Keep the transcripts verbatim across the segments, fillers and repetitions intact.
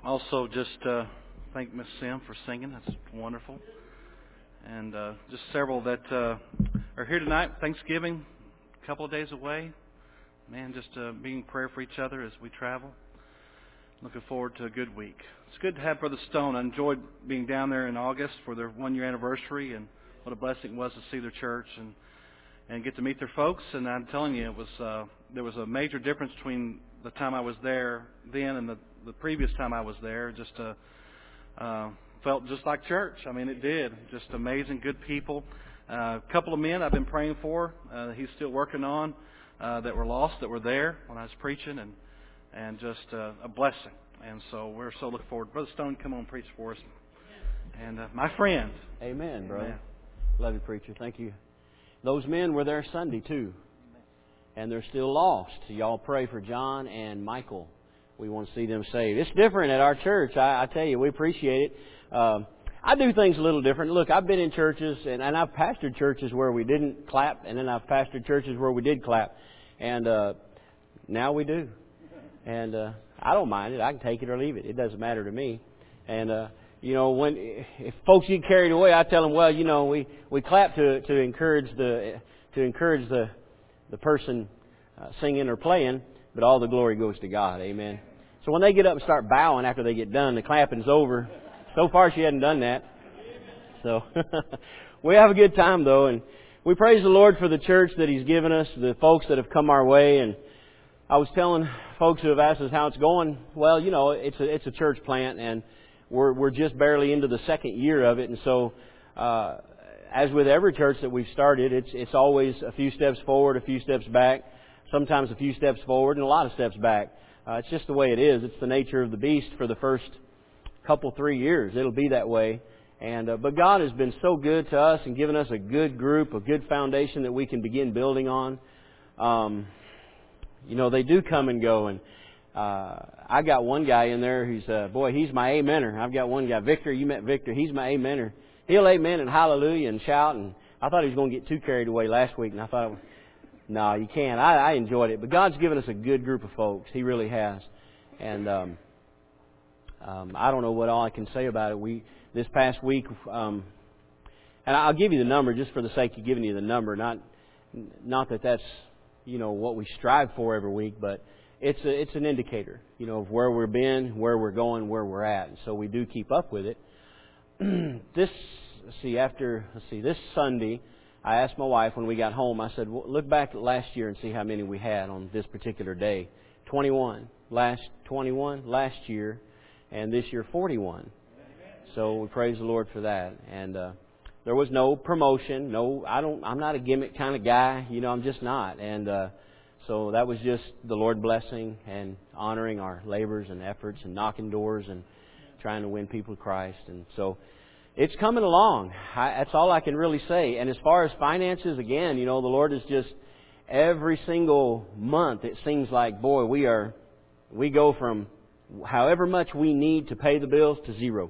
also just uh, thank Miss Sim for singing. That's wonderful. And uh, just several that uh, are here tonight. Thanksgiving, a couple of days away. Man, just uh, being in prayer for each other as we travel. Looking forward to a good week. It's good to have Brother Stone. I enjoyed being down there in August for their one-year anniversary, and what a blessing it was to see their church and and get to meet their folks. And I'm telling you, it was uh, there was a major difference between the time I was there then and the, the previous time I was there. Just uh, uh, felt just like church. I mean, it did. Just amazing, good people. Uh, a couple of men I've been praying for. Uh, he's still working on uh, that were lost, that were there when I was preaching, and and just uh, a blessing. And so we're so looking forward. Brother Stone, come on, preach for us. And uh, my friends. Amen, brother. Amen. Love you, preacher. Thank you. Those men were there Sunday, too. And they're still lost. Y'all pray for John and Michael. We want to see them saved. It's different at our church. I, I tell you, we appreciate it. Um, I do things a little different. Look, I've been in churches, and, and I've pastored churches where we didn't clap, and then I've pastored churches where we did clap. And uh, now we do. And uh, I don't mind it. I can take it or leave it. It doesn't matter to me. And, uh, you know, when if folks get carried away, I tell them, well, you know, we, we clap to to encourage the to encourage the the person uh, singing or playing, but all the glory goes to God. Amen. So when they get up and start bowing after they get done, the clapping's over. So far, she hadn't done that. So we have a good time, though, and we praise the Lord for the church that He's given us, the folks that have come our way. And I was telling folks who have asked us how it's going, well, you know, it's a it's a church plant, and we're we're just barely into the second year of it, and so uh, as with every church that we've started, it's it's always a few steps forward, a few steps back, sometimes a few steps forward, and a lot of steps back. Uh, it's just the way it is. It's the nature of the beast for the first couple, three years. It'll be that way. And uh, but God has been so good to us and given us a good group, a good foundation that we can begin building on. Um, you know, they do come and go, and uh, I got one guy in there who's, uh, boy, he's my amener. I've got one guy, Victor. You met Victor. He's my amener. He'll amen and hallelujah and shout. And I thought he was going to get too carried away last week, and I thought, no, you can't. I, I enjoyed it. But God's given us a good group of folks. He really has. And um, um, I don't know what all I can say about it. We this past week, um, and I'll give you the number just for the sake of giving you the number. Not not that that's you know what we strive for every week, but it's a, it's an indicator, you know, of where we've been, where we're going, where we're at, and so we do keep up with it. this let's see after let's see this Sunday, I asked my wife when we got home. I said, well, look back at last year and see how many we had on this particular day. twenty-one last twenty-one last year, and this year forty-one. So we praise the Lord for that. And uh, there was no promotion. No, I don't. I'm not a gimmick kind of guy. You know, I'm just not. And uh, so that was just the Lord blessing and honoring our labors and efforts and knocking doors and trying to win people to Christ. And so it's coming along. I, that's all I can really say. And as far as finances, again, you know, the Lord is just every single month. It seems like, boy, we are we go from however much we need to pay the bills to zero.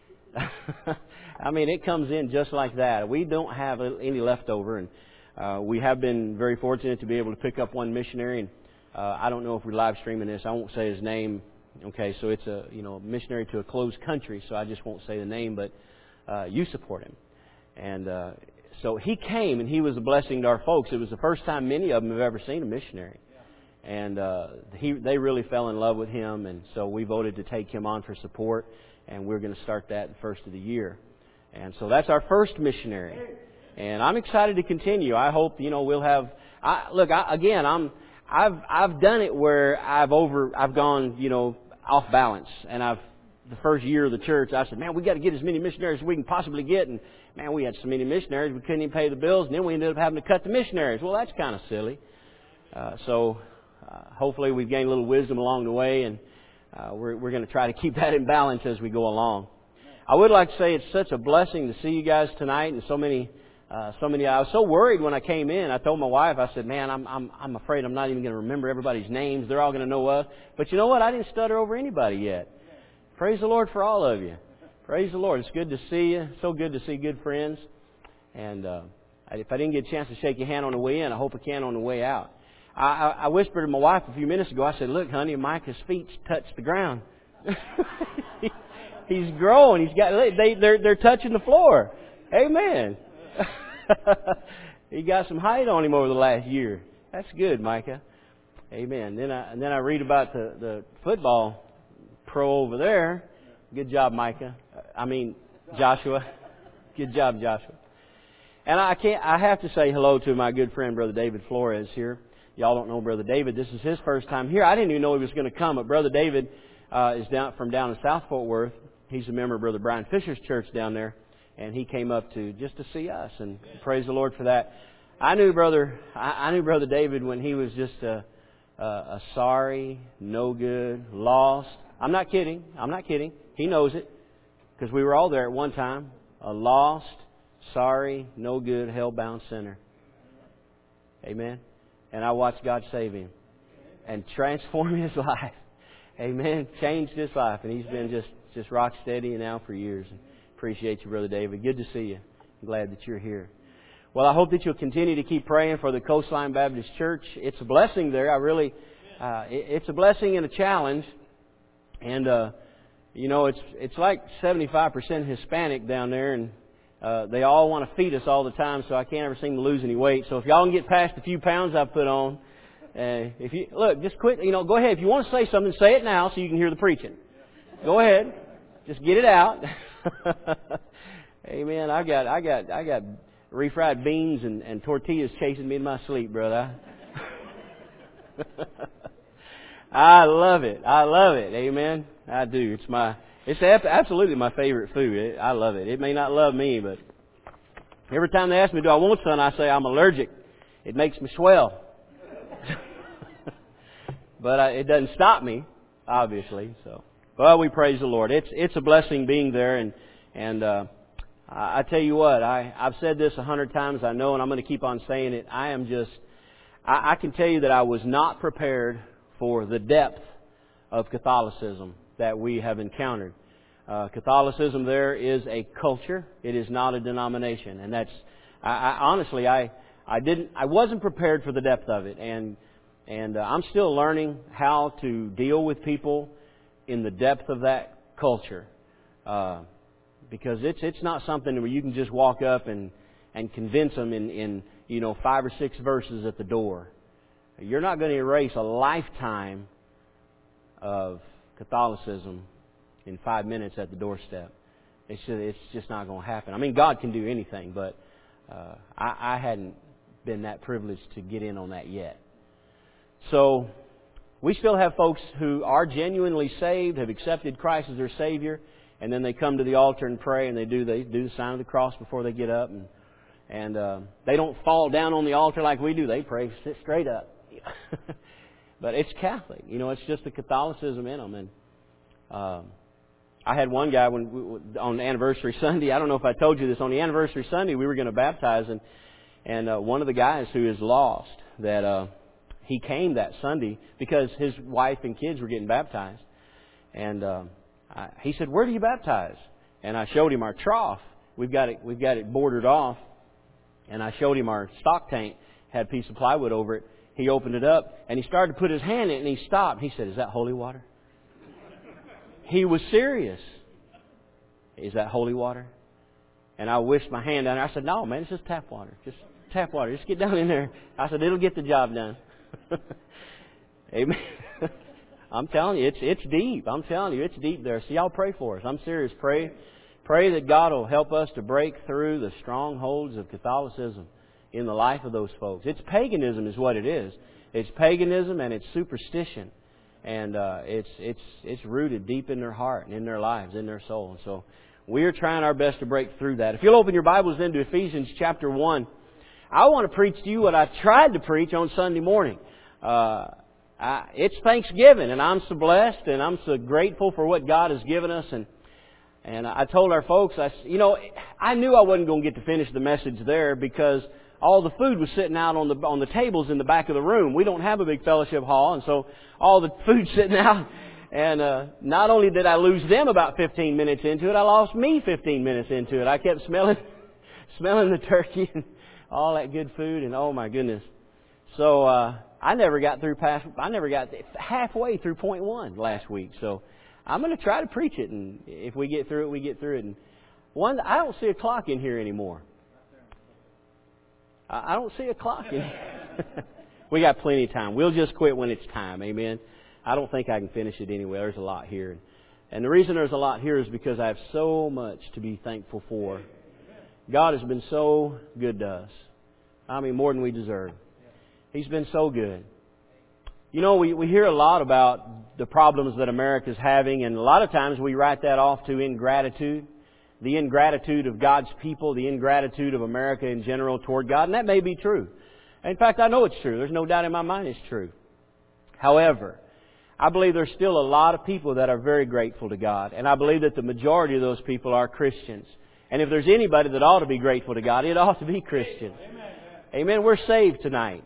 I mean, it comes in just like that. We don't have any leftover, and uh, we have been very fortunate to be able to pick up one missionary. And uh, I don't know if we're live streaming this. I won't say his name. Okay, so it's a you know missionary to a closed country, so I just won't say the name. But uh, you support him, and uh, so he came, and he was a blessing to our folks. It was the first time many of them have ever seen a missionary, and uh, he they really fell in love with him, and so we voted to take him on for support. And we're going to start that the first of the year. And so that's our first missionary. And I'm excited to continue. I hope, you know, we'll have... I, look, I, again, I'm, I've I've done it where I've over I've gone, you know, off balance. And I've the first year of the church, I said, man, we got to get as many missionaries as we can possibly get. And, man, we had so many missionaries, we couldn't even pay the bills. And then we ended up having to cut the missionaries. Well, that's kind of silly. Uh, so uh, hopefully we've gained a little wisdom along the way, and Uh, we're we're going to try to keep that in balance as we go along. I would like to say it's such a blessing to see you guys tonight, and so many, uh, so many. I was so worried when I came in. I told my wife, I said, "Man, I'm I'm I'm afraid I'm not even going to remember everybody's names. They're all going to know us." But you know what? I didn't stutter over anybody yet. Praise the Lord for all of you. Praise the Lord. It's good to see you. So good to see good friends. And uh, if I didn't get a chance to shake your hand on the way in, I hope I can on the way out. I, I whispered to my wife a few minutes ago. I said, "Look, honey, Micah's feet touched the ground." He's growing. He's got they they're they're touching the floor. Amen. He got some height on him over the last year. That's good, Micah. Amen. Then I and then I read about the the football pro over there. Good job, Micah. I mean Joshua. Good job, Joshua. And I can't. I have to say hello to my good friend, Brother David Flores here. Y'all don't know Brother David. This is his first time here. I didn't even know he was going to come. But Brother David uh, is down from down in South Fort Worth. He's a member of Brother Brian Fisher's church down there, and he came up to just to see us. And praise the Lord for that. I knew Brother. I, I knew Brother David when he was just a, a, a sorry, no good, lost. I'm not kidding. I'm not kidding. He knows it because we were all there at one time. A lost, sorry, no good, hell-bound sinner. Amen. And I watched God save him and transform his life. Amen. Changed his life, and he's been just, just rock steady now for years. Appreciate you, Brother David. Good to see you. I'm glad that you're here. Well, I hope that you'll continue to keep praying for the Coastline Baptist Church. It's a blessing there. I really, uh, it's a blessing and a challenge. And, uh, you know, it's it's like seventy-five percent Hispanic down there, and uh, they all want to feed us all the time, so I can't ever seem to lose any weight. So if y'all can get past the few pounds I've put on, uh, if you look, just quit. You know, go ahead. If you want to say something, say it now so you can hear the preaching. Go ahead, just get it out. Amen. I got I got I got refried beans and, and tortillas chasing me in my sleep, brother. I love it. I love it. Amen. I do. It's my, it's absolutely my favorite food. It, I love it. It may not love me, but every time they ask me, do I want some? I say, I'm allergic. It makes me swell. But I, it doesn't stop me, obviously. So, well, we praise the Lord. It's, it's a blessing being there. And, and, uh, I, I tell you what, I, I've said this a hundred times, I know, and I'm going to keep on saying it. I am just, I, I can tell you that I was not prepared for the depth of Catholicism that we have encountered. Uh, Catholicism there is a culture. It is not a denomination. And that's, I, I honestly, I, I didn't, I wasn't prepared for the depth of it. And, and uh, I'm still learning how to deal with people in the depth of that culture. Uh, because it's, it's not something where you can just walk up and, and convince them in, in, you know, five or six verses at the door. You're not going to erase a lifetime of Catholicism in five minutes at the doorstep. It's just, it's just not going to happen. I mean, God can do anything, but uh, I, I hadn't been that privileged to get in on that yet. So we still have folks who are genuinely saved, have accepted Christ as their Savior, and then they come to the altar and pray, and they do they do the sign of the cross before they get up, and and uh, they don't fall down on the altar like we do. They pray sit straight up. But it's Catholic, you know. It's just the Catholicism in them. And um, I had one guy when we, on anniversary Sunday. I don't know if I told you this. On the anniversary Sunday, we were going to baptize, and and uh, one of the guys who is lost, that uh, he came that Sunday because his wife and kids were getting baptized, and uh, I, he said, "Where do you baptize?" And I showed him our trough. We've got it. We've got it bordered off, and I showed him our stock tank had a piece of plywood over it. He opened it up, and he started to put his hand in it, and he stopped. He said, "Is that holy water?" He was serious. "Is that holy water?" And I wished my hand down there. I said, "No, man, it's just tap water. Just tap water. Just get down in there." I said, "It'll get the job done." Amen. I'm telling you, it's it's deep. I'm telling you, it's deep there. So y'all pray for us. I'm serious. Pray, pray that God will help us to break through the strongholds of Catholicism in the life of those folks. It's paganism is what it is. It's paganism and it's superstition. And uh, it's it's it's rooted deep in their heart and in their lives, in their soul. And so we're trying our best to break through that. If you'll open your Bibles into Ephesians chapter one, I want to preach to you what I tried to preach on Sunday morning. Uh, I, it's Thanksgiving, and I'm so blessed, and I'm so grateful for what God has given us. And and I told our folks, I you know, I knew I wasn't going to get to finish the message there because all the food was sitting out on the on the tables in the back of the room. We don't have a big fellowship hall, and so all the food's sitting out. And uh, not only did I lose them about fifteen minutes into it, I lost me fifteen minutes into it. I kept smelling, smelling the turkey and all that good food, and oh my goodness! So uh, I never got through past. I never got halfway through point one last week. So I'm going to try to preach it, and if we get through it, we get through it. And one, I don't see a clock in here anymore. I don't see a clock in here. We got plenty of time. We'll just quit when it's time. Amen. I don't think I can finish it anyway. There's a lot here. And the reason there's a lot here is because I have so much to be thankful for. God has been so good to us. I mean, more than we deserve. He's been so good. You know, we, we hear a lot about the problems that America's having, and a lot of times we write that off to ingratitude. The ingratitude of God's people, the ingratitude of America in general toward God, and that may be true. In fact, I know it's true. There's no doubt in my mind it's true. However, I believe there's still a lot of people that are very grateful to God, and I believe that the majority of those people are Christians. And if there's anybody that ought to be grateful to God, it ought to be Christians. Amen. We're saved tonight.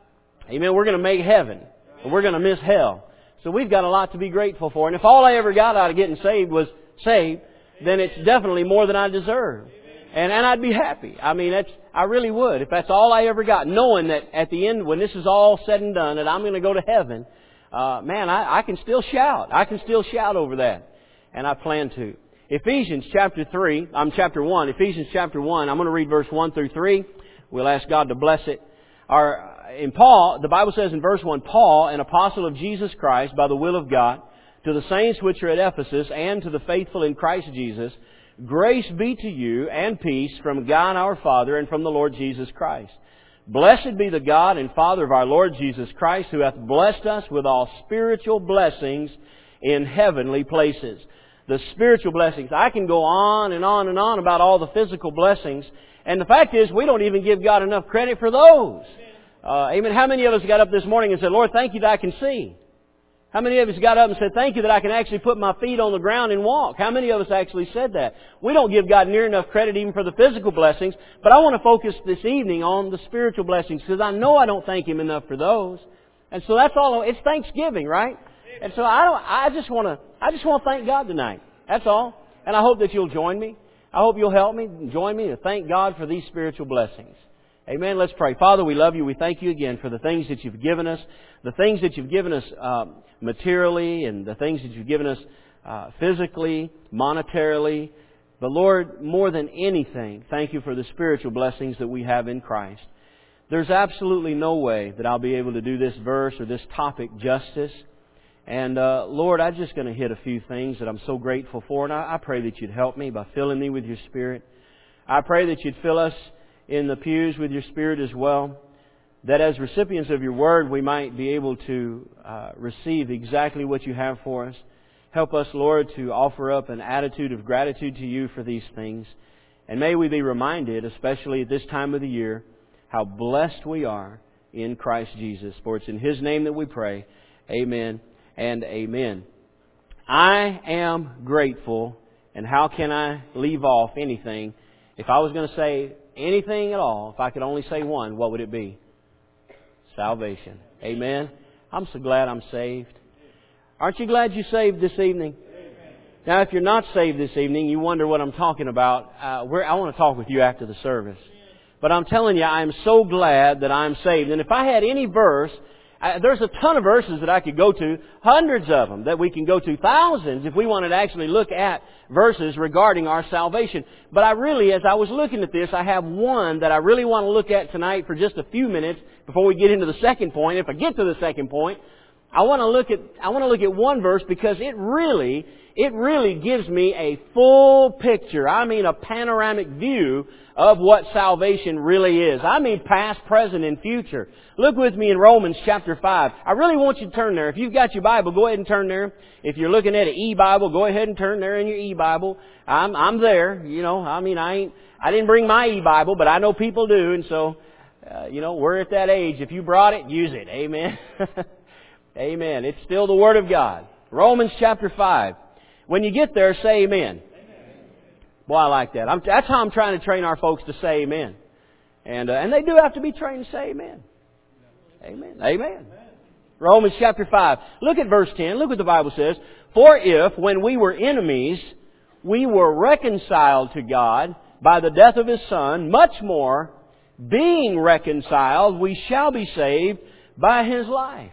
Amen. We're going to make heaven, and we're going to miss hell. So we've got a lot to be grateful for. And if all I ever got out of getting saved was saved, then it's definitely more than I deserve. And and I'd be happy. I mean, that's I really would. If that's all I ever got, knowing that at the end, when this is all said and done, that I'm going to go to heaven, uh, man, I, I can still shout. I can still shout over that. And I plan to. Ephesians chapter three, I'm chapter one, Ephesians chapter one, I'm going to read verse one through three. We'll ask God to bless it. Our, in Paul, the Bible says in verse one, Paul, an apostle of Jesus Christ by the will of God, to the saints which are at Ephesus, and to the faithful in Christ Jesus, grace be to you and peace from God our Father and from the Lord Jesus Christ. Blessed be the God and Father of our Lord Jesus Christ, who hath blessed us with all spiritual blessings in heavenly places. The spiritual blessings. I can go on and on and on about all the physical blessings. And the fact is, we don't even give God enough credit for those. Uh, amen. How many of us got up this morning and said, Lord, thank you that I can see? How many of us got up and said, thank you that I can actually put my feet on the ground and walk? How many of us actually said that? We don't give God near enough credit even for the physical blessings, but I want to focus this evening on the spiritual blessings, because I know I don't thank Him enough for those. And so that's all. It's Thanksgiving, right? And so I don't, I just want to, I just want to thank God tonight. That's all. And I hope that you'll join me. I hope you'll help me, join me to thank God for these spiritual blessings. Amen. Let's pray. Father, we love you. We thank you again for the things that you've given us, the things that you've given us uh, materially, and the things that you've given us uh, physically, monetarily. But Lord, more than anything, thank you for the spiritual blessings that we have in Christ. There's absolutely no way that I'll be able to do this verse or this topic justice. And uh, Lord, I'm just going to hit a few things that I'm so grateful for. And I, I pray that you'd help me by filling me with your Spirit. I pray that you'd fill us in the pews with your Spirit as well, that as recipients of your Word we might be able to uh, receive exactly what you have for us. Help us, Lord, to offer up an attitude of gratitude to you for these things. And may we be reminded, especially at this time of the year, how blessed we are in Christ Jesus. For it's in His name that we pray. Amen and amen. I am grateful, and how can I leave off anything? If I was going to say anything at all, if I could only say one, what would it be? Salvation. Amen. I'm so glad I'm saved. Aren't you glad you're saved this evening? Amen. Now, if you're not saved this evening, you wonder what I'm talking about. Uh, we're, I want to talk with you after the service. But I'm telling you, I'm so glad that I'm saved. And if I had any verse, I, there's a ton of verses that I could go to, hundreds of them that we can go to, thousands if we wanted to actually look at verses regarding our salvation. But I really, as I was looking at this, I have one that I really want to look at tonight for just a few minutes before we get into the second point. If I get to the second point, I want to look at I want to look at one verse because it really it really gives me a full picture. I mean, a panoramic view of what salvation really is. I mean, past, present, and future. Look with me in Romans chapter five. I really want you to turn there. If you've got your Bible, go ahead and turn there. If you're looking at an e-Bible, go ahead and turn there in your e-Bible. I'm I'm there. You know, I mean, I ain't I didn't bring my e-Bible, but I know people do, and so uh, you know, we're at that age. If you brought it, use it. Amen. Amen. It's still the Word of God. Romans chapter five. When you get there, say amen. Amen. Boy, I like that. I'm, that's how I'm trying to train our folks to say amen. And uh, and they do have to be trained to say amen. Amen. Amen. Amen. Romans chapter five. Look at verse ten. Look what the Bible says. For if, when we were enemies, we were reconciled to God by the death of His Son, much more, being reconciled, we shall be saved by His life.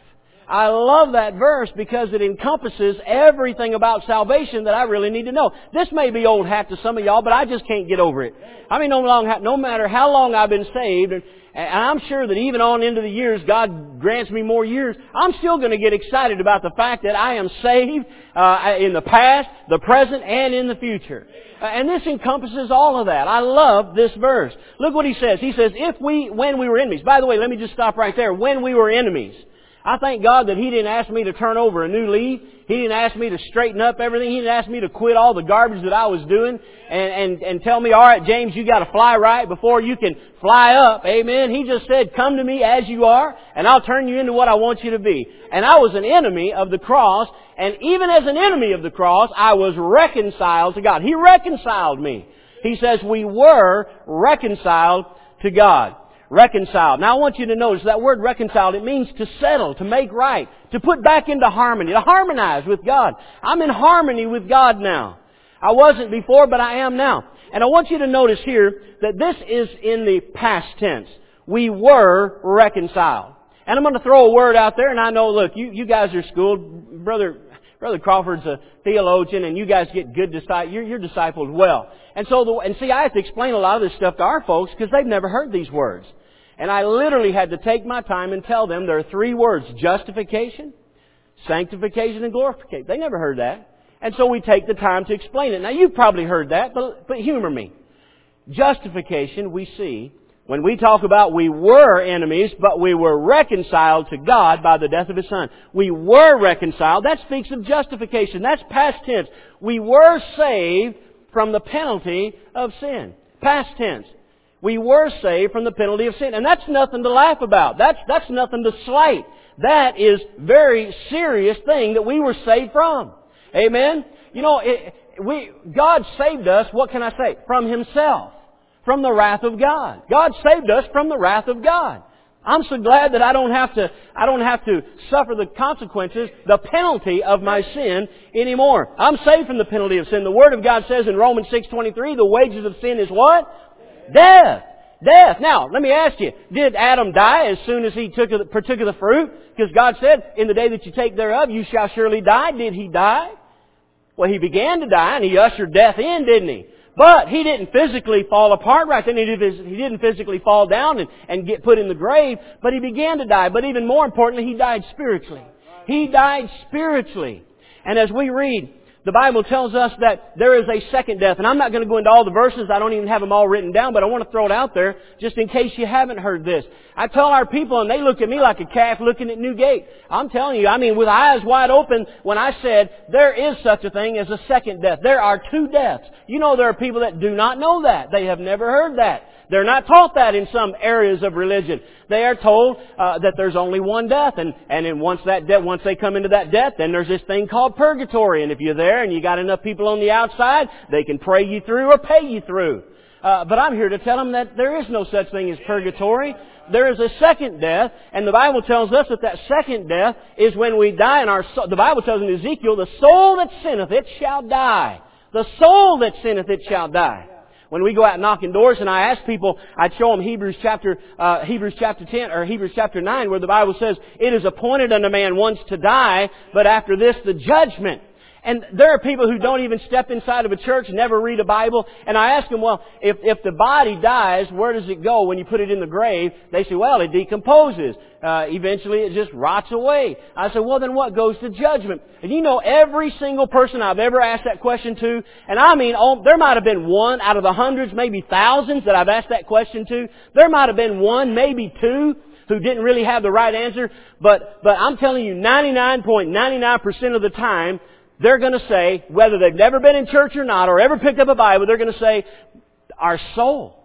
I love that verse because it encompasses everything about salvation that I really need to know. This may be old hat to some of y'all, but I just can't get over it. I mean, no, long, no matter how long I've been saved, and, and I'm sure that even on into the years, God grants me more years, I'm still going to get excited about the fact that I am saved uh, in the past, the present, and in the future. Uh, and this encompasses all of that. I love this verse. Look what he says. He says, if we, when we were enemies. By the way, let me just stop right there. When we were enemies. I thank God that He didn't ask me to turn over a new leaf. He didn't ask me to straighten up everything. He didn't ask me to quit all the garbage that I was doing and, and, and tell me, all right, James, you got to fly right before you can fly up. Amen. He just said, come to me as you are, and I'll turn you into what I want you to be. And I was an enemy of the cross, and even as an enemy of the cross, I was reconciled to God. He reconciled me. He says we were reconciled to God. Reconciled. Now I want you to notice that word reconciled, it means to settle, to make right, to put back into harmony, to harmonize with God. I'm in harmony with God now. I wasn't before, but I am now. And I want you to notice here that this is in the past tense. We were reconciled. And I'm going to throw a word out there, and I know, look, you, you guys are schooled. Brother Brother Crawford's a theologian, and you guys get good disciples. You're, you're discipled well. And so, the, and see, I have to explain a lot of this stuff to our folks because they've never heard these words. And I literally had to take my time and tell them there are three words: justification, sanctification, and glorification. They never heard that. And so we take the time to explain it. Now, you've probably heard that, but, but humor me. Justification, we see, when we talk about we were enemies, but we were reconciled to God by the death of His Son. We were reconciled. That speaks of justification. That's past tense. We were saved from the penalty of sin. Past tense. We were saved from the penalty of sin. And that's nothing to laugh about. That's, that's nothing to slight. That is very serious thing that we were saved from. Amen? You know, it, we, God saved us, what can I say? From Himself. From the wrath of God. God saved us from the wrath of God. I'm so glad that I don't have to, I don't have to suffer the consequences, the penalty of my sin anymore. I'm saved from the penalty of sin. The Word of God says in Romans six twenty-three, the wages of sin is what? Death. Death. Now, let me ask you, did Adam die as soon as he took a, partook of the fruit? Because God said, in the day that you take thereof, you shall surely die. Did he die? Well, he began to die, and he ushered death in, didn't he? But he didn't physically fall apart right then. He didn't physically fall down and, and get put in the grave, but he began to die. But even more importantly, he died spiritually. He died spiritually. And as we read, the Bible tells us that there is a second death. And I'm not going to go into all the verses. I don't even have them all written down, but I want to throw it out there just in case you haven't heard this. I tell our people, and they look at me like a calf looking at Newgate. I'm telling you, I mean, with eyes wide open, when I said there is such a thing as a second death. There are two deaths. You know, there are people that do not know that. They have never heard that. They're not taught that in some areas of religion. They are told uh, that there's only one death, and and then once that death, once they come into that death, then there's this thing called purgatory. And if you're there and you got enough people on the outside, they can pray you through or pay you through. Uh, but I'm here to tell them that there is no such thing as purgatory. There is a second death, and the Bible tells us that that second death is when we die in our soul. The Bible tells in Ezekiel, the soul that sinneth it shall die. The soul that sinneth it shall die. When we go out knocking doors, and I ask people, I'd show them Hebrews chapter uh, Hebrews chapter ten or Hebrews chapter nine, where the Bible says, "It is appointed unto man once to die, but after this the judgment." And there are people who don't even step inside of a church, never read a Bible. And I ask them, well, if, if the body dies, where does it go when you put it in the grave? They say, well, it decomposes. Uh, eventually it just rots away. I say, well, then what goes to judgment? And you know, every single person I've ever asked that question to, and I mean, oh, there might have been one out of the hundreds, maybe thousands that I've asked that question to. There might have been one, maybe two, who didn't really have the right answer. But, but I'm telling you, ninety-nine point nine nine percent of the time, they're going to say, whether they've never been in church or not, or ever picked up a Bible, they're going to say, our soul,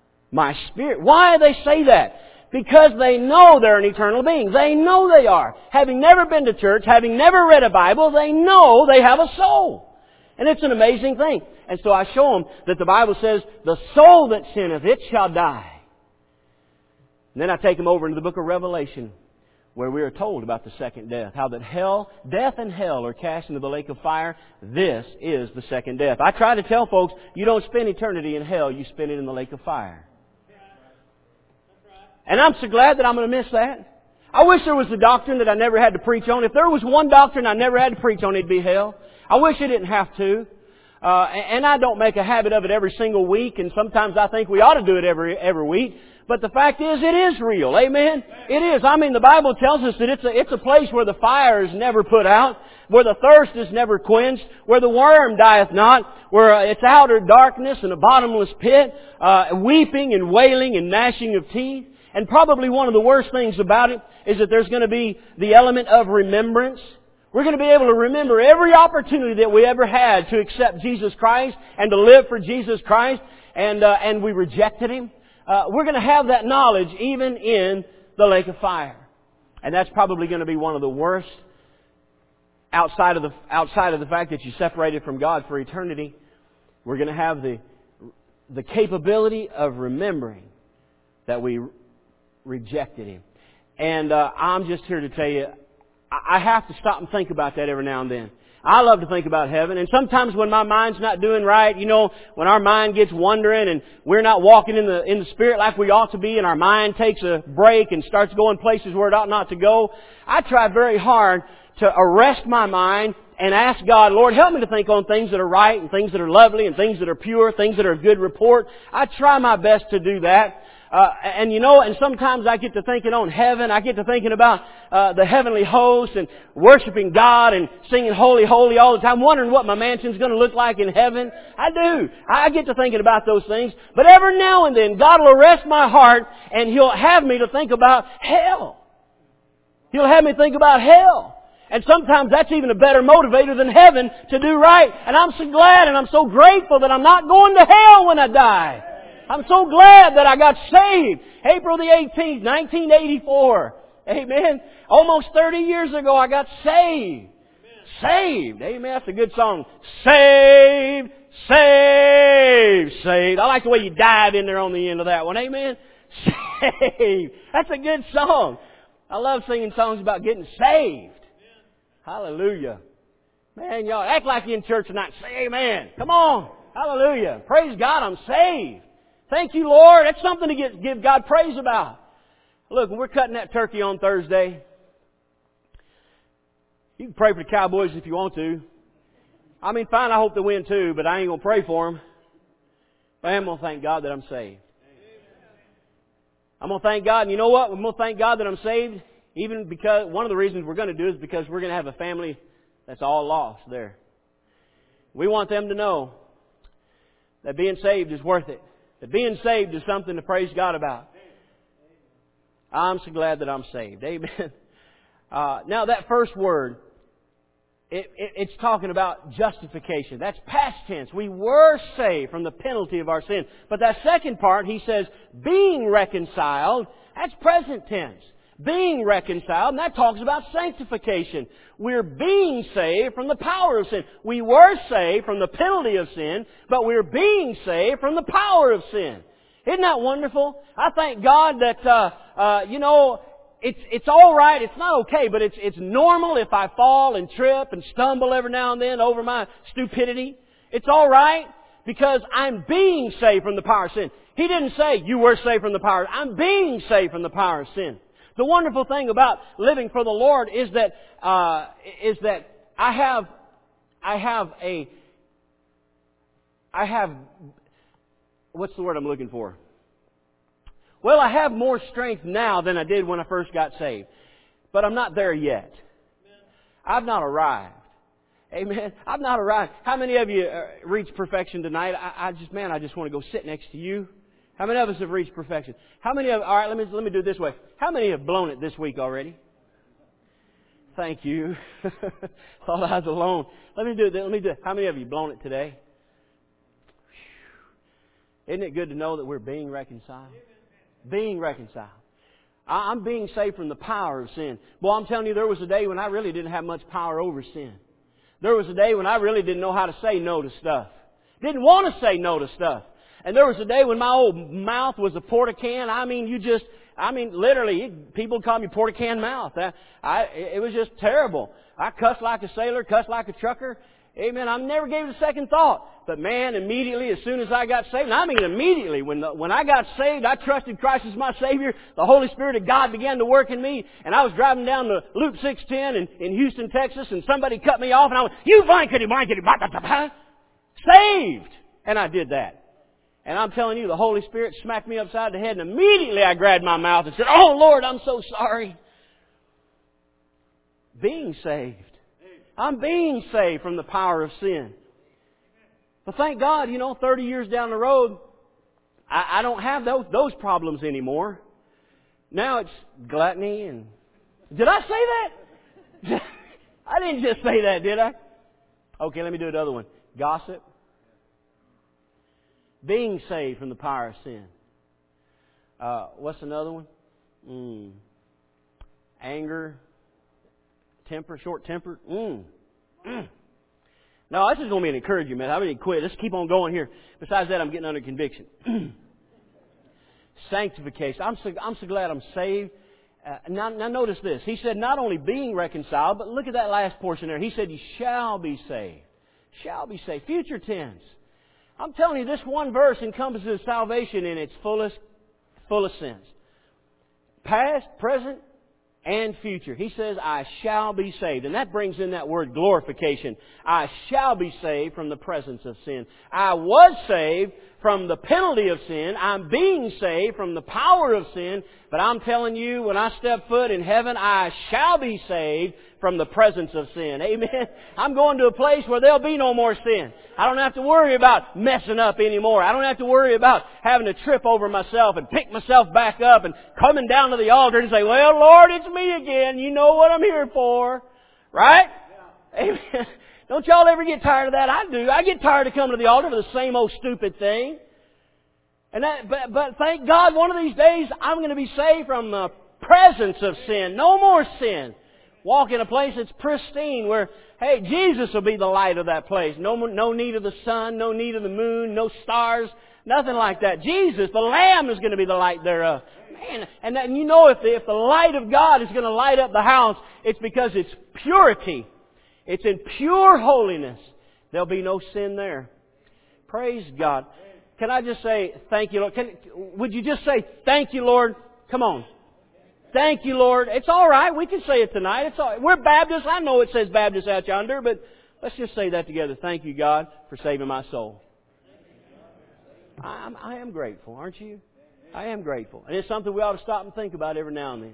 my spirit. Why do they say that? Because they know they're an eternal being. They know they are. Having never been to church, having never read a Bible, they know they have a soul. And it's an amazing thing. And so I show them that the Bible says, the soul that sinneth, it shall die. And then I take them over into the book of Revelation, where we are told about the second death. How that hell, death and hell are cast into the lake of fire. This is the second death. I try to tell folks, you don't spend eternity in hell, you spend it in the lake of fire. And I'm so glad that I'm going to miss that. I wish there was a doctrine that I never had to preach on. If there was one doctrine I never had to preach on, it'd be hell. I wish I didn't have to. Uh, and I don't make a habit of it every single week, and sometimes I think we ought to do it every every week. But the fact is, it is real. Amen? It is. I mean, the Bible tells us that it's a, it's a place where the fire is never put out, where the thirst is never quenched, where the worm dieth not, where uh, it's outer darkness and a bottomless pit, uh, weeping and wailing and gnashing of teeth. And probably one of the worst things about it is that there's going to be the element of remembrance. We're going to be able to remember every opportunity that we ever had to accept Jesus Christ and to live for Jesus Christ, and uh, and we rejected Him. Uh, we're going to have that knowledge even in the lake of fire. And that's probably going to be one of the worst, outside of the outside of the fact that you separated from God for eternity. We're going to have the the capability of remembering that we rejected Him. And uh, I'm just here to tell you, I have to stop and think about that every now and then. I love to think about heaven, and sometimes when my mind's not doing right, you know, when our mind gets wandering and we're not walking in the in the Spirit like we ought to be, and our mind takes a break and starts going places where it ought not to go, I try very hard to arrest my mind and ask God, Lord, help me to think on things that are right and things that are lovely and things that are pure, things that are of good report. I try my best to do that. Uh, and you know, and sometimes I get to thinking on heaven. I get to thinking about uh, the heavenly hosts and worshiping God and singing holy, holy all the time, wondering what my mansion's going to look like in heaven. I do. I get to thinking about those things. But every now and then, God will arrest my heart and He'll have me to think about hell. He'll have me think about hell. And sometimes that's even a better motivator than heaven to do right. And I'm so glad and I'm so grateful that I'm not going to hell when I die. I'm so glad that I got saved. April the eighteenth, nineteen eighty-four. Amen. Almost thirty years ago, I got saved. Amen. Saved. Amen. That's a good song. Saved, saved, saved. I like the way you dive in there on the end of that one. Amen. Saved. That's a good song. I love singing songs about getting saved. Hallelujah. Man, y'all act like you're in church tonight. Say amen. Come on. Hallelujah. Praise God, I'm saved. Thank you, Lord. That's something to get, give God praise about. Look, we're cutting that turkey on Thursday. You can pray for the Cowboys if you want to. I mean, fine, I hope they win too, but I ain't going to pray for them. But I am going to thank God that I'm saved. I'm going to thank God, and you know what? I'm going to thank God that I'm saved, even because one of the reasons we're going to do is because we're going to have a family that's all lost there. We want them to know that being saved is worth it. That being saved is something to praise God about. I'm so glad that I'm saved. Amen. Uh, now that first word, it, it, it's talking about justification. That's past tense. We were saved from the penalty of our sin. But that second part, he says, being reconciled, that's present tense. Being reconciled, and that talks about sanctification. We're being saved from the power of sin. We were saved from the penalty of sin, but we're being saved from the power of sin. Isn't that wonderful? I thank God that, uh, uh, you know, it's it's all right. It's not okay, but it's it's normal if I fall and trip and stumble every now and then over my stupidity. It's all right because I'm being saved from the power of sin. He didn't say you were saved from the power. I'm being saved from the power of sin. The wonderful thing about living for the Lord is that uh, is that I have I have a I have what's the word I'm looking for? Well, I have more strength now than I did when I first got saved, but I'm not there yet. I've not arrived. Amen. I've not arrived. How many of you uh, reached perfection tonight? I, I just man, I just want to go sit next to you. How many of us have reached perfection? How many of, all right, let me, let me do it this way. How many have blown it this week already? Thank you. Thought I was alone. Let me do it. Let me do it. How many of you blown it today? Isn't it good to know that we're being reconciled? Being reconciled. I'm being saved from the power of sin. Well, I'm telling you, there was a day when I really didn't have much power over sin. There was a day when I really didn't know how to say no to stuff. Didn't want to say no to stuff. And there was a day when my old mouth was a porta-can. I mean, you just, I mean, literally, people call me porta-can mouth. I, I, it was just terrible. I cussed like a sailor, cussed like a trucker. Amen. I never gave it a second thought. But man, immediately, as soon as I got saved, and I mean immediately, when the, when I got saved, I trusted Christ as my Savior. The Holy Spirit of God began to work in me. And I was driving down to Loop six ten in, in Houston, Texas, and somebody cut me off, and I went, you blankety blankety blah, blah, blah, blah. Saved! And I did that. And I'm telling you, the Holy Spirit smacked me upside the head, and immediately I grabbed my mouth and said, oh Lord, I'm so sorry. Being saved. I'm being saved from the power of sin. But thank God, you know, thirty years down the road, I, I don't have those, those problems anymore. Now it's gluttony and... Did I say that? I didn't just say that, did I? Okay, let me do another one. Gossip. Being saved from the power of sin. Uh, what's another one? Mm. Anger. Temper, short-tempered. Mm. Mm. No, this is going to be an encouragement. I'm going to quit. Let's keep on going here. Besides that, I'm getting under conviction. Sanctification. I'm so, I'm so glad I'm saved. Uh, now, now notice this. He said not only being reconciled, but look at that last portion there. He said you shall be saved. Shall be saved. Future tense. I'm telling you, this one verse encompasses salvation in its fullest, fullest sense. Past, present, and future. He says, I shall be saved. And that brings in that word glorification. I shall be saved from the presence of sin. I was saved from the penalty of sin. I'm being saved from the power of sin. But I'm telling you, when I step foot in heaven, I shall be saved from the presence of sin. Amen. I'm going to a place where there'll be no more sin. I don't have to worry about messing up anymore. I don't have to worry about having to trip over myself and pick myself back up and coming down to the altar and say, well, Lord, it's me again. You know what I'm here for. Right? Yeah. Amen. Don't y'all ever get tired of that? I do. I get tired of coming to the altar for the same old stupid thing. And that, but, but thank God one of these days I'm going to be saved from the presence of sin. No more sin. Walk in a place that's pristine where, hey, Jesus will be the light of that place. No, no need of the sun, no need of the moon, no stars, nothing like that. Jesus, the Lamb, is going to be the light thereof. Man, and, that, and you know if the, if the light of God is going to light up the house, it's because it's purity. It's in pure holiness. There'll be no sin there. Praise God. Can I just say, thank you, Lord? Can, would you just say, thank you, Lord? Come on. Thank you, Lord. It's all right. We can say it tonight. It's all right. We're Baptists. I know it says Baptist out yonder, but let's just say that together. Thank you, God, for saving my soul. I'm, I am grateful, aren't you? I am grateful. And it's something we ought to stop and think about every now and then.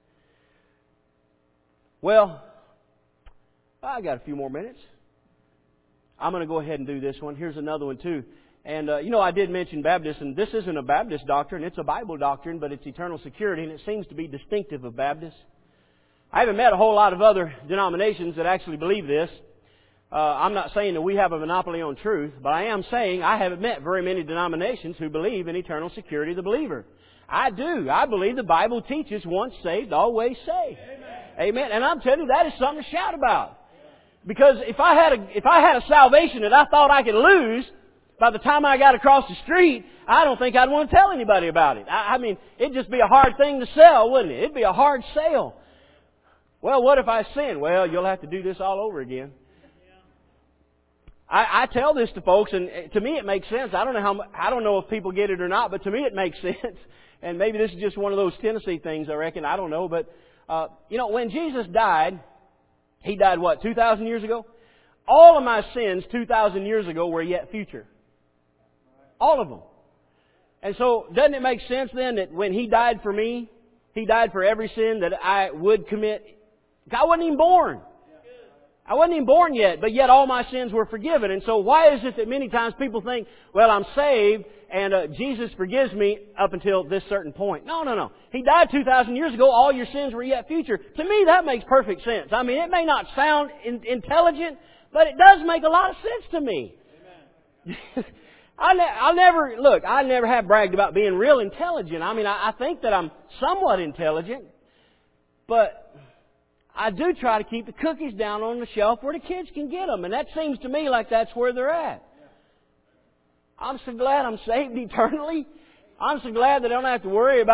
Well, I got a few more minutes. I'm going to go ahead and do this one. Here's another one, too. And, uh, you know, I did mention Baptist, and this isn't a Baptist doctrine. It's a Bible doctrine, but it's eternal security, and it seems to be distinctive of Baptists. I haven't met a whole lot of other denominations that actually believe this. Uh, I'm not saying that we have a monopoly on truth, but I am saying I haven't met very many denominations who believe in eternal security of the believer. I do. I believe the Bible teaches once saved, always saved. Amen. Amen. And I'm telling you, that is something to shout about. Because if I had a, if I had a salvation that I thought I could lose, by the time I got across the street, I don't think I'd want to tell anybody about it. I, I mean, it'd just be a hard thing to sell, wouldn't it? It'd be a hard sale. Well, what if I sin? Well, you'll have to do this all over again. I, I tell this to folks, and to me it makes sense. I don't know how I don't know if people get it or not, but to me it makes sense. And maybe this is just one of those Tennessee things, I reckon. I don't know, but uh, you know, when Jesus died, He died what, two thousand years ago? All of my sins two thousand years ago were yet future. All of them. And so, doesn't it make sense then that when He died for me, He died for every sin that I would commit? I wasn't even born. I wasn't even born yet, but yet all my sins were forgiven. And so why is it that many times people think, well, I'm saved and uh, Jesus forgives me up until this certain point? No, no, no. He died two thousand years ago. All your sins were yet future. To me, that makes perfect sense. I mean, it may not sound in- intelligent, but it does make a lot of sense to me. Amen. I, ne- I never, look, I never have bragged about being real intelligent. I mean, I, I think that I'm somewhat intelligent, but I do try to keep the cookies down on the shelf where the kids can get them. And that seems to me like that's where they're at. I'm so glad I'm saved eternally. I'm so glad that I don't have to worry about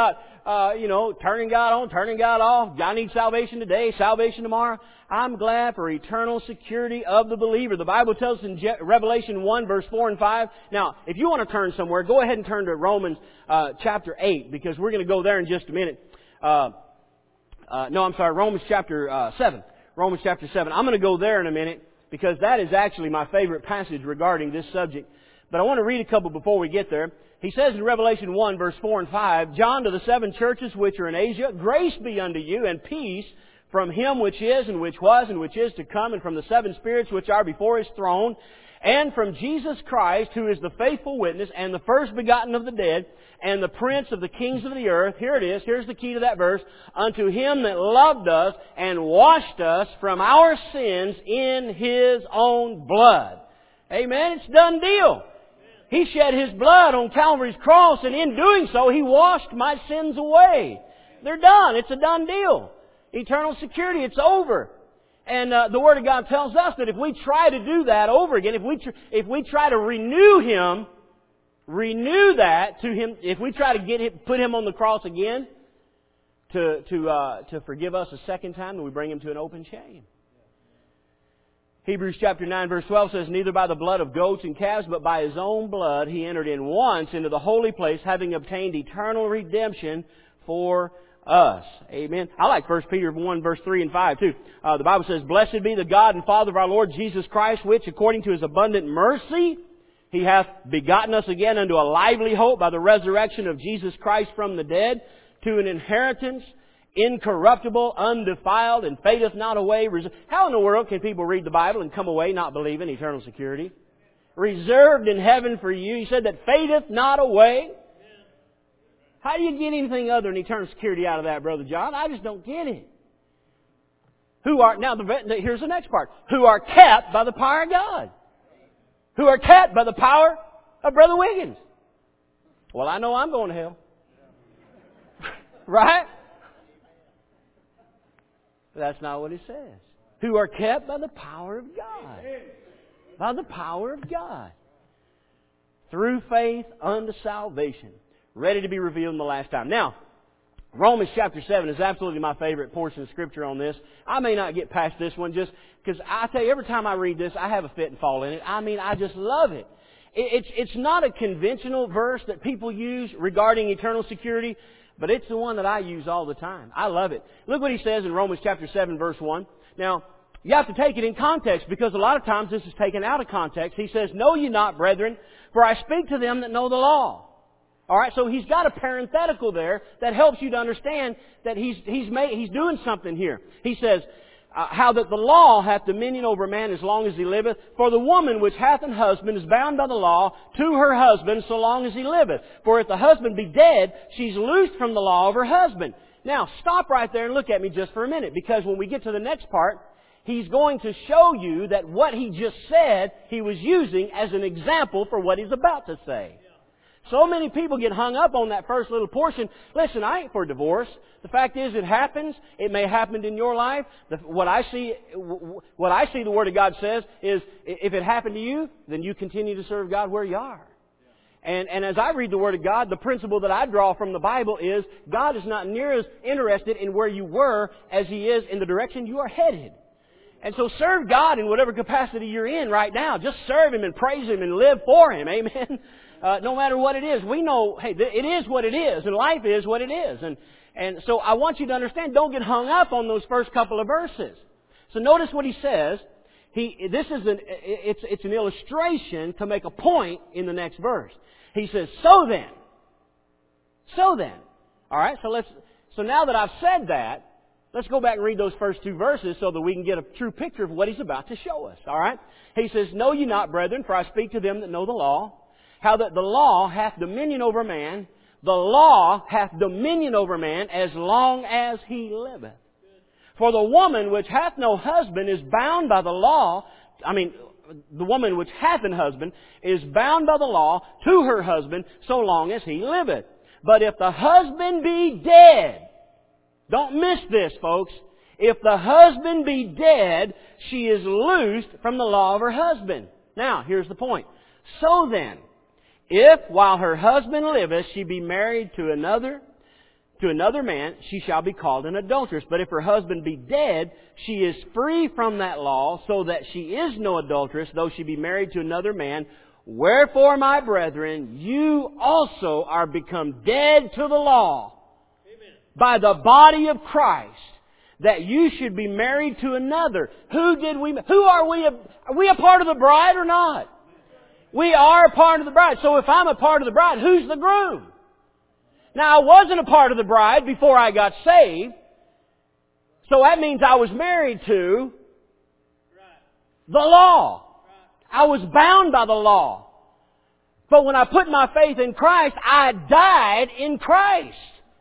uh, you know, turning God on, turning God off. I need salvation today, salvation tomorrow. I'm glad for eternal security of the believer. The Bible tells us in Je- Revelation one, verse four and five. Now, if you want to turn somewhere, go ahead and turn to Romans uh, chapter eight, because we're going to go there in just a minute. Uh, uh, no, I'm sorry, Romans chapter uh, seven. Romans chapter seven. I'm going to go there in a minute, because that is actually my favorite passage regarding this subject. But I want to read a couple before we get there. He says in Revelation one, verse four and five, John, to the seven churches which are in Asia, grace be unto you and peace from Him which is, and which was, and which is to come, and from the seven spirits which are before His throne, and from Jesus Christ, who is the faithful witness, and the first begotten of the dead, and the prince of the kings of the earth. Here it is. Here's the key to that verse. Unto Him that loved us and washed us from our sins in His own blood. Amen. It's a done deal. He shed His blood on Calvary's cross, and in doing so, He washed my sins away. They're done. It's a done deal. Eternal security. It's over. And uh, the Word of God tells us that if we try to do that over again, if we tr- if we try to renew Him, renew that to Him, if we try to get him, put Him on the cross again to to uh, to forgive us a second time, then we bring Him to an open shame. Hebrews chapter nine verse twelve says, neither by the blood of goats and calves, but by His own blood He entered in once into the holy place, having obtained eternal redemption for us. Amen. I like First Peter one verse three and five too. Uh, the Bible says, blessed be the God and Father of our Lord Jesus Christ, which according to His abundant mercy He hath begotten us again unto a lively hope by the resurrection of Jesus Christ from the dead, to an inheritance incorruptible, undefiled, and fadeth not away. How in the world can people read the Bible and come away not believing eternal security? Reserved in heaven for you. He said that fadeth not away. How do you get anything other than eternal security out of that, Brother John? I just don't get it. Who are, now the, here's the next part. Who are kept by the power of God. Who are kept by the power of Brother Wiggins. Well, I know I'm going to hell. Right? That's not what it says. Who are kept by the power of God. By the power of God. Through faith unto salvation. Ready to be revealed in the last time. Now, Romans chapter seven is absolutely my favorite portion of Scripture on this. I may not get past this one just because I tell you, every time I read this, I have a fit and fall in it. I mean, I just love it. It's, it's not a conventional verse that people use regarding eternal security, but it's the one that I use all the time. I love it. Look what he says in Romans chapter seven, verse one. Now, you have to take it in context, because a lot of times this is taken out of context. He says, know ye not, brethren, for I speak to them that know the law. All right, so he's got a parenthetical there that helps you to understand that he's he's made, he's doing something here. He says, uh, how that the law hath dominion over man as long as he liveth. For the woman which hath an husband is bound by the law to her husband so long as he liveth. For if the husband be dead, she's loosed from the law of her husband. Now, stop right there and look at me just for a minute, because when we get to the next part, he's going to show you that what he just said, he was using as an example for what he's about to say. So many people get hung up on that first little portion. Listen, I ain't for divorce. The fact is, it happens. It may have happened in your life. The, what I see, what I see the Word of God says is, if it happened to you, then you continue to serve God where you are. And, and as I read the Word of God, the principle that I draw from the Bible is, God is not near as interested in where you were as He is in the direction you are headed. And so serve God in whatever capacity you're in right now. Just serve Him and praise Him and live for Him. Amen. Uh, no matter what it is, we know, hey, it is what it is, and life is what it is. And and so I want you to understand, don't get hung up on those first couple of verses. So notice what he says. He this is an it's it's an illustration to make a point in the next verse. He says, "So then, so then." All right. So let's. So now that I've said that, let's go back and read those first two verses so that we can get a true picture of what he's about to show us. All right. He says, "Know ye not, brethren, for I speak to them that know the law, how that the law hath dominion over man. The law hath dominion over man as long as he liveth. For the woman which hath no husband is bound by the law." I mean, the woman which hath an husband is bound by the law to her husband so long as he liveth. But if the husband be dead, don't miss this, folks. If the husband be dead, she is loosed from the law of her husband. Now, here's the point. So then, if while her husband liveth she be married to another, to another man, she shall be called an adulteress. But if her husband be dead, she is free from that law, so that she is no adulteress, though she be married to another man. Wherefore, my brethren, you also are become dead to the law by the body of Christ, that you should be married to another. Who did we? Who are we? Are we a part of the bride or not? We are a part of the bride. So if I'm a part of the bride, who's the groom? Now, I wasn't a part of the bride before I got saved. So that means I was married to the law. I was bound by the law. But when I put my faith in Christ, I died in Christ.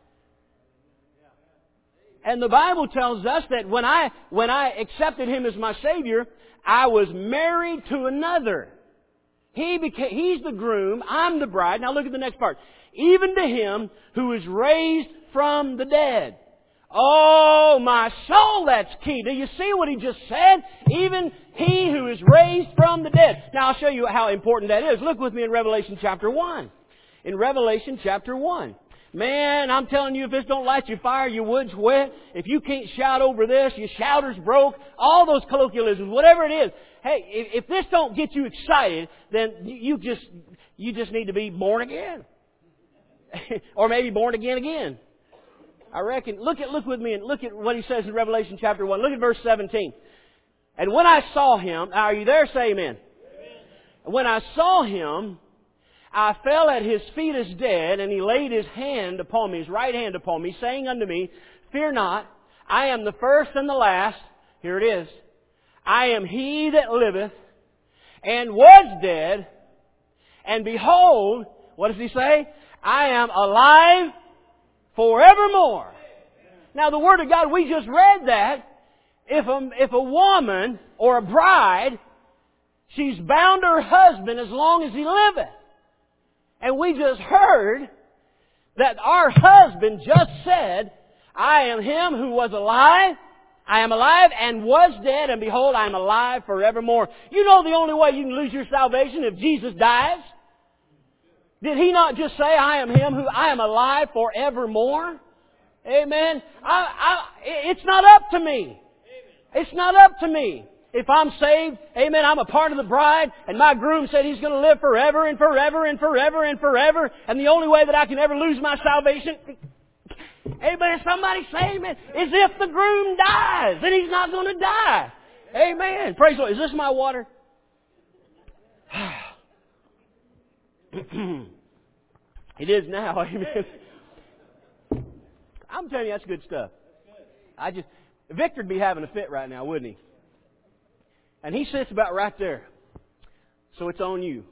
And the Bible tells us that when I, when I accepted Him as my Savior, I was married to another. He became, He's the groom, I'm the bride. Now look at the next part. Even to Him who is raised from the dead. Oh, my soul, that's key. Do you see what He just said? Even He who is raised from the dead. Now I'll show you how important that is. Look with me in Revelation chapter one. In Revelation chapter one. Man, I'm telling you, if this don't light your fire, your wood's wet. If you can't shout over this, your shouter's broke. All those colloquialisms, whatever it is. Hey, if, if this don't get you excited, then you just you just need to be born again. Or maybe born again again. I reckon. Look at look with me and look at what he says in Revelation chapter one. Look at verse seventeen. And when I saw Him, are you there? Say amen. Amen. When I saw Him, I fell at His feet as dead, and He laid His hand upon me, His right hand upon me, saying unto me, Fear not, I am the first and the last. Here it is. I am He that liveth, and was dead, and behold, what does He say? I am alive forevermore. Now the Word of God, we just read that. If a, if a woman or a bride, she's bound to her husband as long as he liveth. And we just heard that our husband just said, I am Him who was alive, I am alive and was dead, and behold, I am alive forevermore. You know the only way you can lose your salvation if Jesus dies? Did He not just say, I am Him who I am alive forevermore? Amen. I, I, it's not up to me. It's not up to me. If I'm saved, amen, I'm a part of the bride, and my groom said he's going to live forever and forever and forever and forever, and the only way that I can ever lose my salvation, amen, somebody say amen, is if the groom dies, then he's not going to die. Amen. Praise the Lord. Is this my water? It is now. Amen. I'm telling you, that's good stuff. I just, Victor'd be having a fit right now, wouldn't he? And he sits about right there. So it's on you.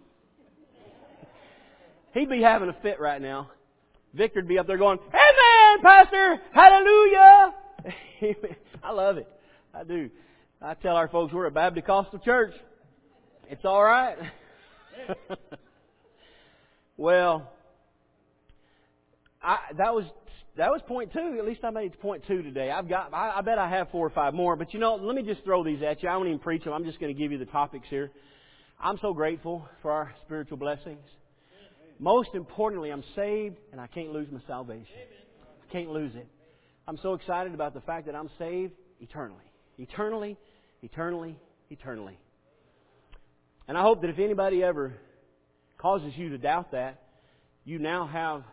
He'd be having a fit right now. Victor'd be up there going, Amen, Pastor! Hallelujah! I love it. I do. I tell our folks we're a Baptist Costal church. It's all right. Well, I, that was that was point two. At least I made it to point two today. I've got. I, I bet I have four or five more. But you know, let me just throw these at you. I won't even preach them. I'm just going to give you the topics here. I'm so grateful for our spiritual blessings. Most importantly, I'm saved and I can't lose my salvation. I can't lose it. I'm so excited about the fact that I'm saved eternally. Eternally, eternally, eternally. And I hope that if anybody ever causes you to doubt that, you now have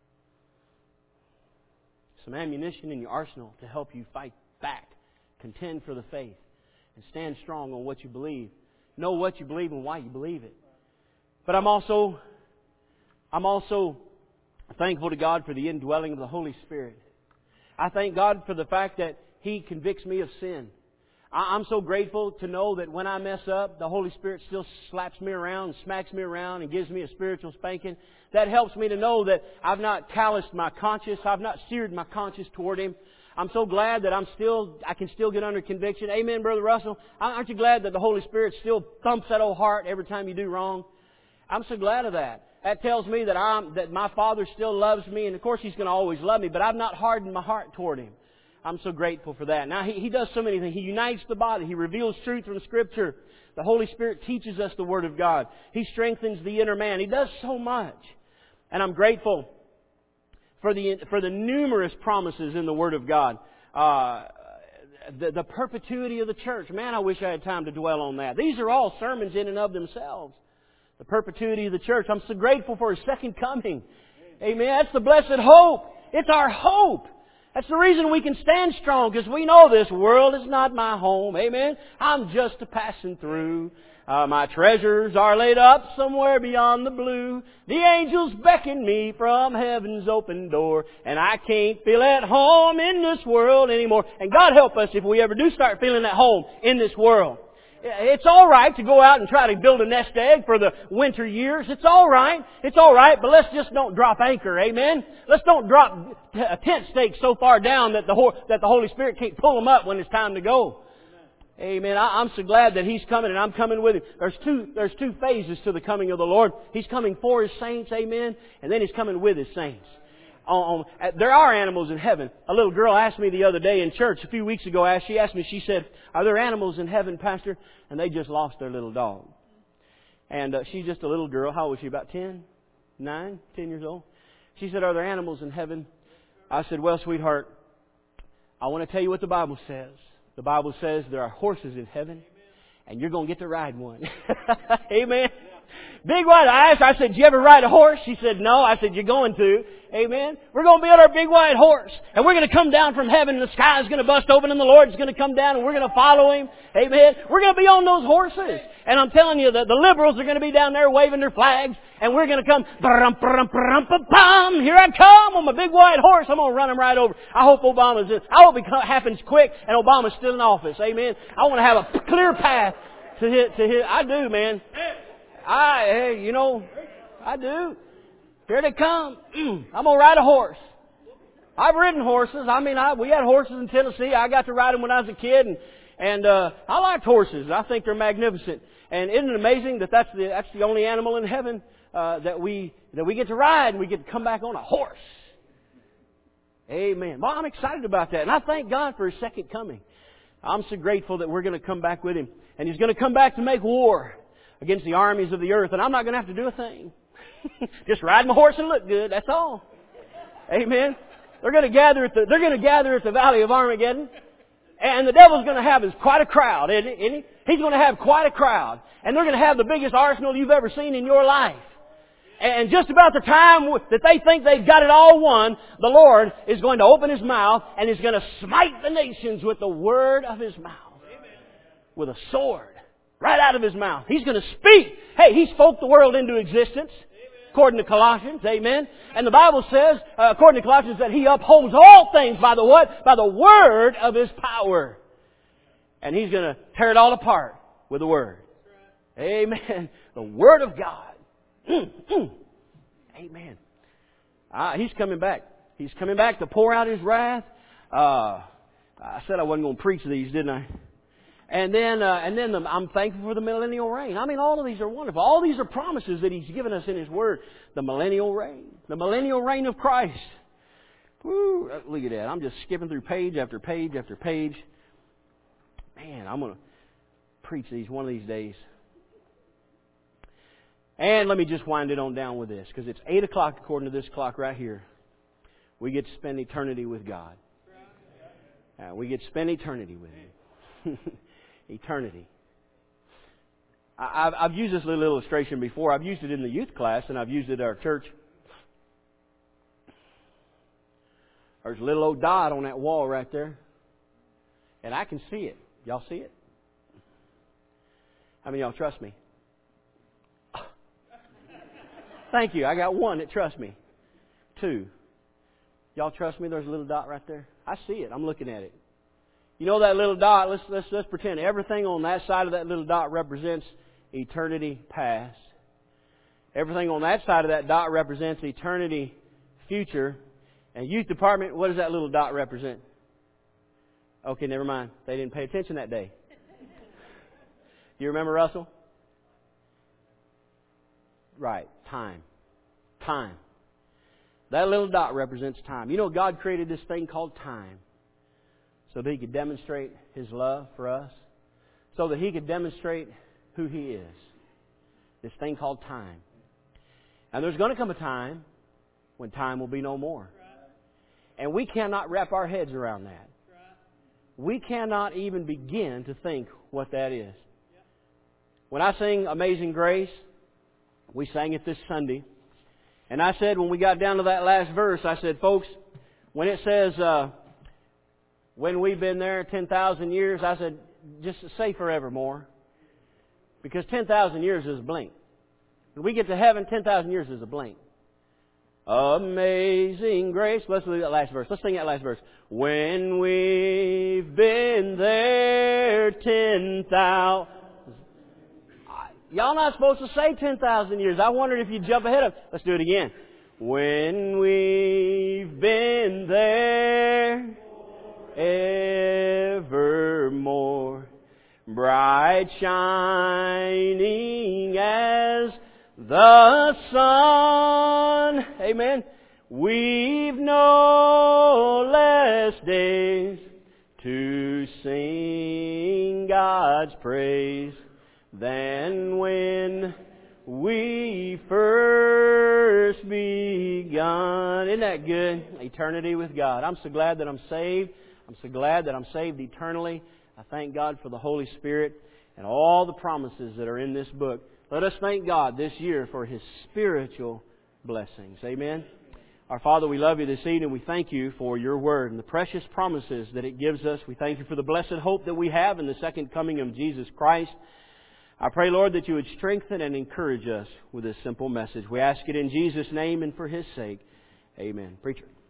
some ammunition in your arsenal to help you fight back, contend for the faith, and stand strong on what you believe. Know what you believe and why you believe it. But I'm also, I'm also thankful to God for the indwelling of the Holy Spirit. I thank God for the fact that He convicts me of sin. I'm so grateful to know that when I mess up, the Holy Spirit still slaps me around and smacks me around and gives me a spiritual spanking. That helps me to know that I've not calloused my conscience. I've not steered my conscience toward Him. I'm so glad that I'm still, I can still get under conviction. Amen, Brother Russell. Aren't you glad that the Holy Spirit still thumps that old heart every time you do wrong? I'm so glad of that. That tells me that I'm, that my Father still loves me, and of course He's going to always love me, but I've not hardened my heart toward Him. I'm so grateful for that. Now, he, he does so many things. He unites the body. He reveals truth from Scripture. The Holy Spirit teaches us the Word of God. He strengthens the inner man. He does so much. And I'm grateful for the for the numerous promises in the Word of God. Uh, the, the perpetuity of the church. Man, I wish I had time to dwell on that. These are all sermons in and of themselves. The perpetuity of the church. I'm so grateful for His second coming. Amen. That's the blessed hope. It's our hope. That's the reason we can stand strong, because we know this world is not my home. Amen. I'm just a passing through. Uh, my treasures are laid up somewhere beyond the blue. The angels beckon me from heaven's open door, and I can't feel at home in this world anymore. And God help us if we ever do start feeling at home in this world. It's all right to go out and try to build a nest egg for the winter years. It's all right. It's all right, but let's just don't drop anchor. Amen. Let's don't drop a tent stake so far down that the that the Holy Spirit can't pull them up when it's time to go. Amen. I, I'm so glad that He's coming, and I'm coming with Him. There's two, there's two phases to the coming of the Lord. He's coming for His saints, amen, and then He's coming with His saints. Um, there are animals in heaven. A little girl asked me the other day in church, a few weeks ago, she asked me, she said, "Are there animals in heaven, Pastor?" And they just lost their little dog. And uh, she's just a little girl. How old is she? About ten? Nine? Ten years old? She said, "Are there animals in heaven?" I said, "Well, sweetheart, I want to tell you what the Bible says. The Bible says there are horses in heaven, and you're going to get to ride one." Amen. Big white eyes. I said, "Did you ever ride a horse?" She said, "No." I said, "You're going to." Amen. We're going to be on our big white horse, and we're going to come down from heaven, and the sky is going to bust open, and the Lord's going to come down, and we're going to follow Him. Amen. We're going to be on those horses. And I'm telling you that the liberals are going to be down there waving their flags, and we're going to come, brum, brum, brum, brum, brum. Here I come on my big white horse. I'm going to run him right over. I hope Obama's, I hope it happens quick, and Obama's still in office. Amen. I want to have a clear path to hit, to hit. I do, man. I, hey, you know, I do. Here they come. I'm going to ride a horse. I've ridden horses. I mean, I, we had horses in Tennessee. I got to ride them when I was a kid, and and uh, I liked horses. I think they're magnificent. And isn't it amazing that that's the that's the only animal in heaven uh, that we that we get to ride, and we get to come back on a horse. Amen. Well, I'm excited about that, and I thank God for His second coming. I'm so grateful that we're going to come back with Him, and He's going to come back to make war against the armies of the earth, and I'm not going to have to do a thing. Just ride my horse and look good. That's all. Amen. They're going to gather at the they're going to gather at the Valley of Armageddon, and the devil's going to have is quite a crowd, isn't he? Isn't he? He's going to have quite a crowd, and they're going to have the biggest arsenal you've ever seen in your life. And just about the time that they think they've got it all won, the Lord is going to open His mouth and is going to smite the nations with the word of His mouth, with a sword. Right out of His mouth. He's going to speak. Hey, He spoke the world into existence. According to Colossians. Amen. And the Bible says, uh, according to Colossians, that He upholds all things by the what? By the word of His power. And He's going to tear it all apart with the Word. Amen. The Word of God. Mm, mm. Amen. Uh, he's coming back. He's coming back to pour out His wrath. Uh, I said I wasn't going to preach these, didn't I? And then, uh, and then the, I'm thankful for the millennial reign. I mean, all of these are wonderful. All these are promises that He's given us in His Word. The millennial reign. The millennial reign of Christ. Woo, look at that. I'm just skipping through page after page after page. Man, I'm going to preach these one of these days. And let me just wind it on down with this, because it's eight o'clock according to this clock right here. We get to spend eternity with God. Uh, we get to spend eternity with Him. Eternity. I've, I've used this little illustration before. I've used it in the youth class, and I've used it at our church. There's a little old dot on that wall right there, and I can see it. Y'all see it? How many of y'all trust me? Thank you. I got one that trusts me. Two. Y'all trust me? There's a little dot right there. I see it. I'm looking at it. You know that little dot? Let's let's let's pretend everything on that side of that little dot represents eternity past. Everything on that side of that dot represents eternity future. And youth department, what does that little dot represent? Okay, never mind. They didn't pay attention that day. Do you remember, Russell? Right, time. Time. That little dot represents time. You know, God created this thing called time so that He could demonstrate His love for us, so that He could demonstrate who He is. This thing called time. And there's going to come a time when time will be no more. And we cannot wrap our heads around that. We cannot even begin to think what that is. When I sing Amazing Grace, we sang it this Sunday. And I said, when we got down to that last verse, I said, folks, when it says, uh, when we've been there ten thousand years, I said, just say forevermore. Because ten thousand years is a blink. When we get to heaven, ten thousand years is a blink. Amazing grace. Let's look at that last verse. Let's sing that last verse. When we've been there ten thousand... Y'all not supposed to say ten thousand years. I wondered if you'd jump ahead of... Let's do it again. When we've been there evermore, bright shining as the sun. Amen. We've no less days to sing God's praise than when we first begun. Isn't that good? Eternity with God. I'm so glad that I'm saved. I'm so glad that I'm saved eternally. I thank God for the Holy Spirit and all the promises that are in this book. Let us thank God this year for His spiritual blessings. Amen. Our Father, we love You this evening. We thank You for Your Word and the precious promises that it gives us. We thank You for the blessed hope that we have in the second coming of Jesus Christ. I pray, Lord, that You would strengthen and encourage us with this simple message. We ask it in Jesus' name and for His sake. Amen. Preacher.